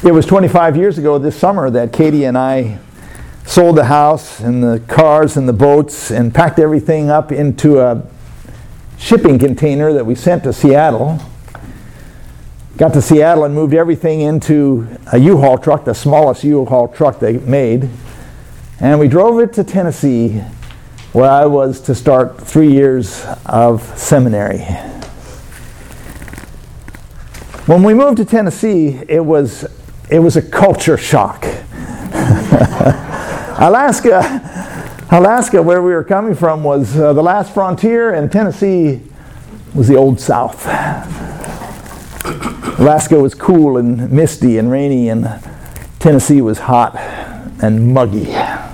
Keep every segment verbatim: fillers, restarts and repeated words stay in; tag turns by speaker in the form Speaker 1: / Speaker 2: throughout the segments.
Speaker 1: It was twenty-five years ago this summer that Katie and I sold the house and the cars and the boats and packed everything up into a shipping container that we sent to Seattle. Got to Seattle and moved everything into a U-Haul truck, the smallest U-Haul truck they made. And we drove it to Tennessee, where I was to start three years of seminary. When we moved to Tennessee, it was it was a culture shock. Alaska, Alaska, where we were coming from, was uh, the last frontier, and Tennessee was the old South. Alaska was cool and misty and rainy, and Tennessee was hot and muggy.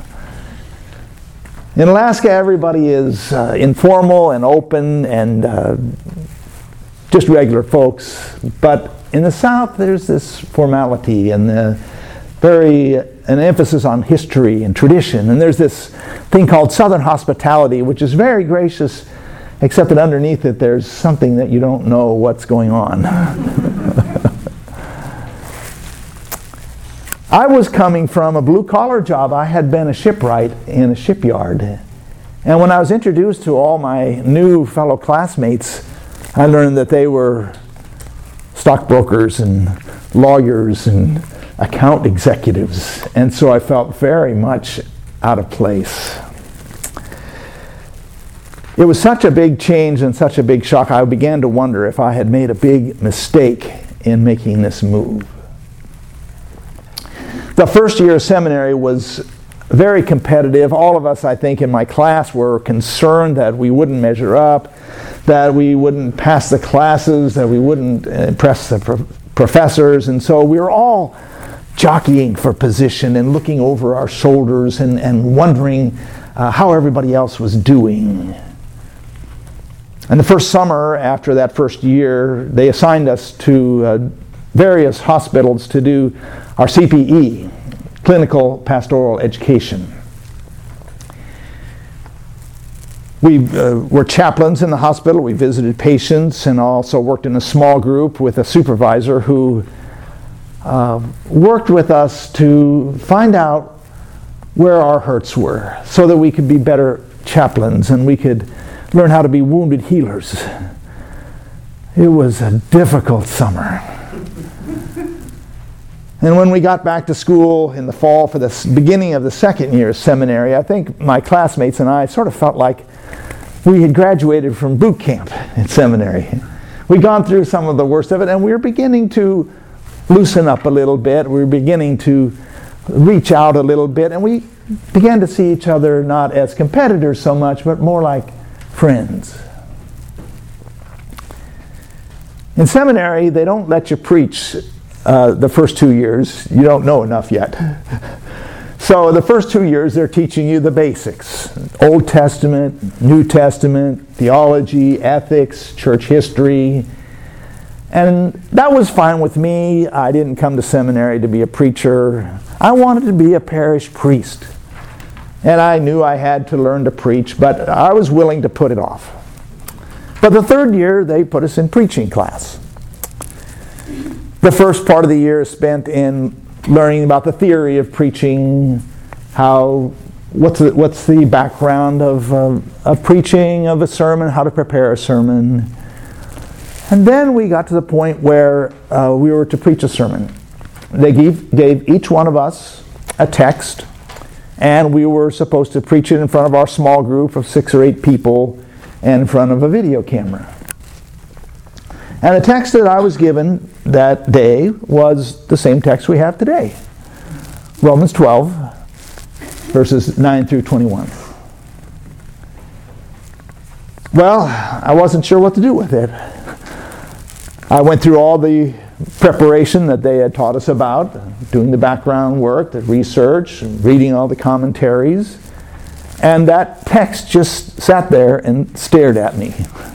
Speaker 1: In Alaska, everybody is uh, informal and open and uh, just regular folks, but in the South, there's this formality and uh, very an emphasis on history and tradition, and there's this thing called Southern hospitality, which is very gracious, except that underneath it, there's something that you don't know what's going on. I was coming from a blue-collar job. I had been a shipwright in a shipyard. And when I was introduced to all my new fellow classmates, I learned that they were stockbrokers and lawyers and account executives. And so I felt very much out of place. It was such a big change and such a big shock, I began to wonder if I had made a big mistake in making this move. The first year of seminary was very competitive. All of us, I think, in my class were concerned that we wouldn't measure up, that we wouldn't pass the classes, that we wouldn't impress the pro- professors, and so we were all jockeying for position and looking over our shoulders and, and wondering uh, how everybody else was doing. And the first summer after that first year, they assigned us to uh, various hospitals to do our C P E, Clinical Pastoral Education. We uh, were chaplains in the hospital. We visited patients and also worked in a small group with a supervisor who uh, worked with us to find out where our hurts were so that we could be better chaplains and we could learn how to be wounded healers. It was a difficult summer. And when we got back to school in the fall for the beginning of the second year of seminary, I think my classmates and I sort of felt like we had graduated from boot camp in seminary. We'd gone through some of the worst of it, and we were beginning to loosen up a little bit. We were beginning to reach out a little bit, and we began to see each other not as competitors so much, but more like friends. In seminary, they don't let you preach uh, the first two years. You don't know enough yet. So the first two years, they're teaching you the basics. Old Testament, New Testament, theology, ethics, church history. And that was fine with me. I didn't come to seminary to be a preacher. I wanted to be a parish priest. And I knew I had to learn to preach, but I was willing to put it off. But the third year, they put us in preaching class. The first part of the year is spent in learning about the theory of preaching, how what's the, what's the background of, uh, of preaching, of a sermon, how to prepare a sermon. And then we got to the point where uh, we were to preach a sermon. They gave, gave each one of us a text, and we were supposed to preach it in front of our small group of six or eight people and in front of a video camera. And the text that I was given that day was the same text we have today. Romans twelve, verses nine through twenty-one. Well, I wasn't sure what to do with it. I went through all the preparation that they had taught us about, doing the background work, the research, reading all the commentaries, and that text just sat there and stared at me.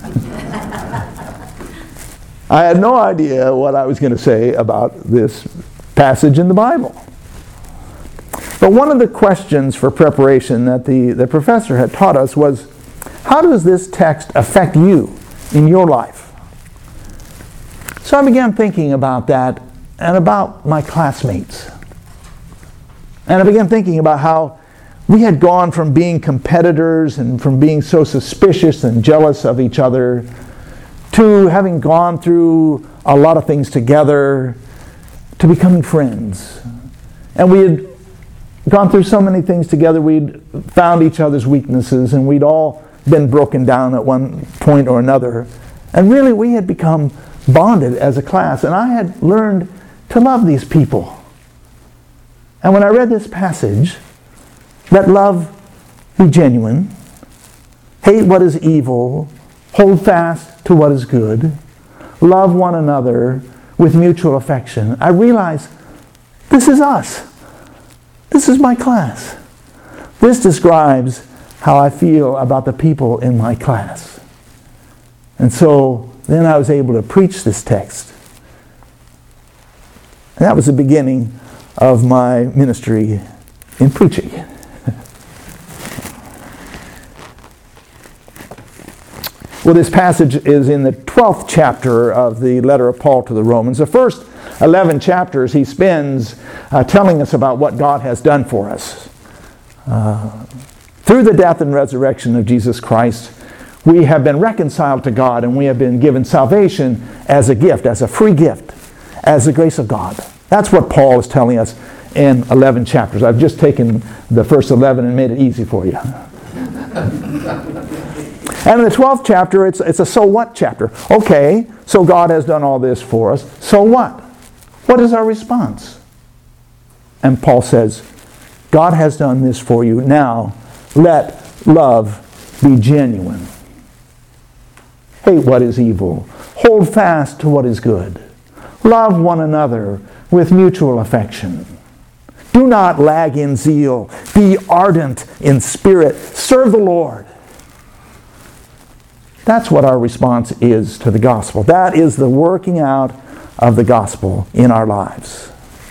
Speaker 1: I had no idea what I was going to say about this passage in the Bible. But one of the questions for preparation that the, the professor had taught us was, how does this text affect you in your life? So I began thinking about that and about my classmates. And I began thinking about how we had gone from being competitors and from being so suspicious and jealous of each other to having gone through a lot of things together to becoming friends. And we had gone through so many things together, we'd found each other's weaknesses, and we'd all been broken down at one point or another. And really we had become bonded as a class, and I had learned to love these people. And when I read this passage, let love be genuine, hate what is evil, hold fast to what is good, love one another with mutual affection, I realized this is us. This is my class. This describes how I feel about the people in my class. And so then I was able to preach this text. And that was the beginning of my ministry in preaching. Well, this passage is in the twelfth chapter of the letter of Paul to the Romans. The first eleven chapters he spends uh, telling us about what God has done for us. Uh, through the death and resurrection of Jesus Christ, we have been reconciled to God, and we have been given salvation as a gift, as a free gift, as the grace of God. That's what Paul is telling us in eleven chapters. I've just taken the first eleven and made it easy for you. And in the twelfth chapter, it's, it's a so what chapter. Okay, so God has done all this for us. So what? What is our response? And Paul says, God has done this for you. Now, let love be genuine. Hate what is evil. Hold fast to what is good. Love one another with mutual affection. Do not lag in zeal. Be ardent in spirit. Serve the Lord. That's what our response is to the gospel. That is the working out of the gospel in our lives.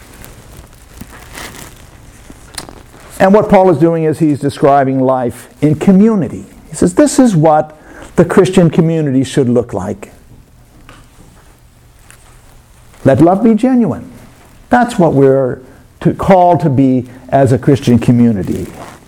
Speaker 1: And what Paul is doing is he's describing life in community. He says this is what the Christian community should look like. Let love be genuine. That's what we're to, called to be as a Christian community.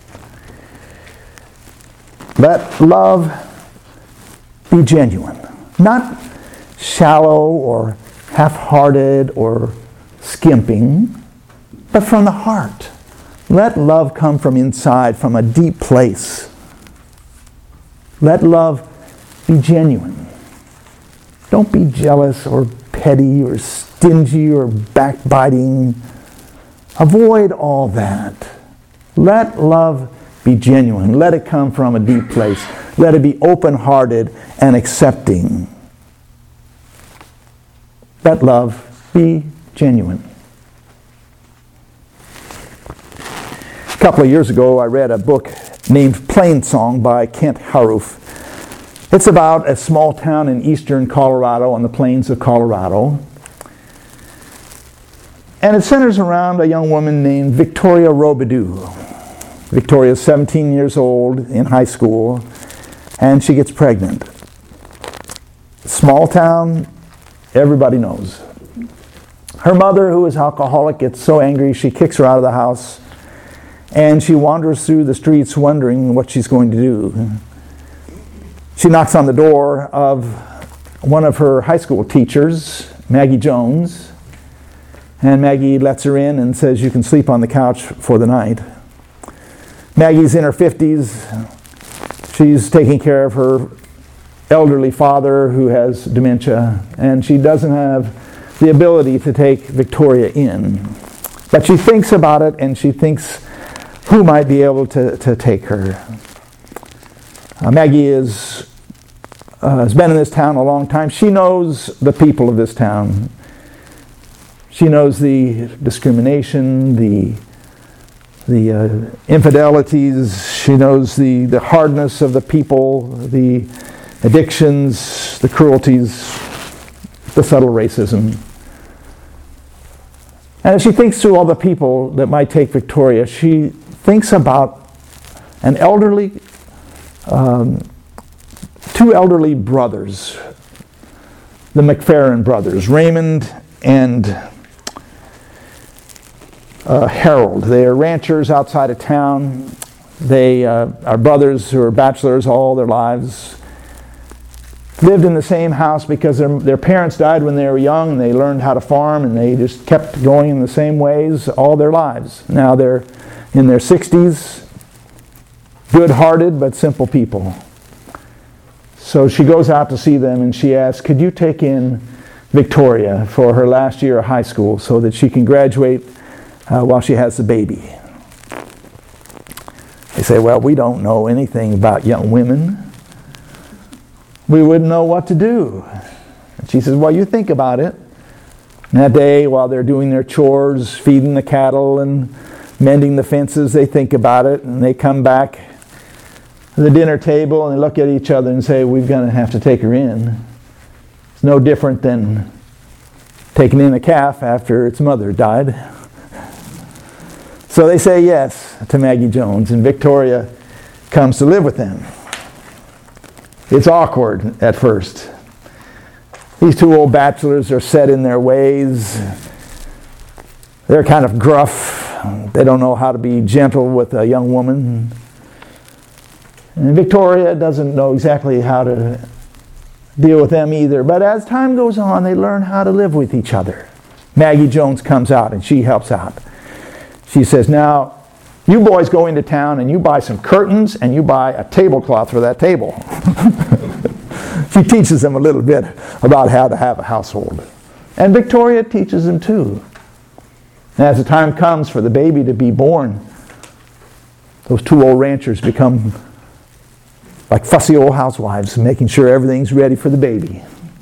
Speaker 1: Let love be genuine. Not shallow or half-hearted or skimping, but from the heart. Let love come from inside, from a deep place. Let love be genuine. Don't be jealous or petty or stingy or backbiting. Avoid all that. Let love be genuine. Let it come from a deep place. Let it be open-hearted and accepting. Let love be genuine. A couple of years ago, I read a book named Plain Song by Kent Haruf. It's about a small town in eastern Colorado on the plains of Colorado. And it centers around a young woman named Victoria Robidoux. Victoria's seventeen years old in high school, and she gets pregnant. Small town, everybody knows. Her mother, who is alcoholic, gets so angry she kicks her out of the house, and she wanders through the streets wondering what she's going to do. She knocks on the door of one of her high school teachers, Maggie Jones, and Maggie lets her in and says, "You can sleep on the couch for the night." Maggie's in her fifties. She's taking care of her elderly father who has dementia, and she doesn't have the ability to take Victoria in. But she thinks about it, and she thinks who might be able to, to take her. Uh, Maggie is, uh, has been in this town a long time. She knows the people of this town. She knows the discrimination, the the uh, infidelities. She knows the, the hardness of the people, the addictions, the cruelties, the subtle racism. And as she thinks through all the people that might take Victoria, she thinks about an elderly, um, two elderly brothers, the McFerrin brothers, Raymond and uh, Harold. They are ranchers outside of town. They uh, are brothers who are bachelors all their lives. Lived in the same house because their, their parents died when they were young, and they learned how to farm, and they just kept going in the same ways all their lives. Now they're in their sixties, good-hearted but simple people. So she goes out to see them, and she asks, could you take in Victoria for her last year of high school so that she can graduate uh, while she has the baby? They say, well, we don't know anything about young women. We wouldn't know what to do. And she says, well, you think about it. And that day, while they're doing their chores, feeding the cattle and mending the fences, they think about it, and they come back to the dinner table and they look at each other and say, we're going to have to take her in. It's no different than taking in a calf after its mother died. So they say yes to Maggie Jones, and Victoria comes to live with them. It's awkward at first. These two old bachelors are set in their ways. They're kind of gruff. They don't know how to be gentle with a young woman. And Victoria doesn't know exactly how to deal with them either. But as time goes on, they learn how to live with each other. Maggie Jones comes out and she helps out. She says, now, you boys go into town and you buy some curtains and you buy a tablecloth for that table. She teaches them a little bit about how to have a household. And Victoria teaches them too. And as the time comes for the baby to be born, those two old ranchers become like fussy old housewives, making sure everything's ready for the baby.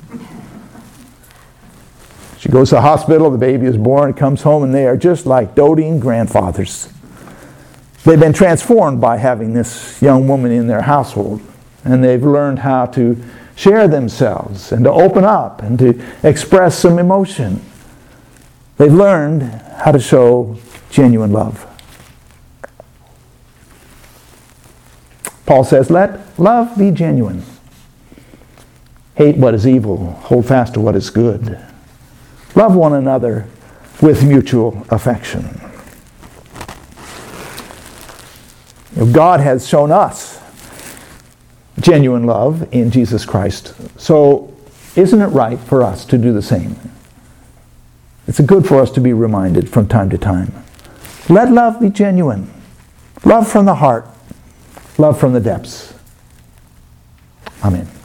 Speaker 1: She goes to the hospital, the baby is born, comes home, and they are just like doting grandfathers. They've been transformed by having this young woman in their household, and they've learned how to share themselves and to open up and to express some emotion. They've learned how to show genuine love. Paul says, let love be genuine. Hate what is evil. Hold fast to what is good. Love one another with mutual affection. You know, God has shown us genuine love in Jesus Christ. So isn't it right for us to do the same? It's good for us to be reminded from time to time. Let love be genuine. Love from the heart. Love from the depths. Amen.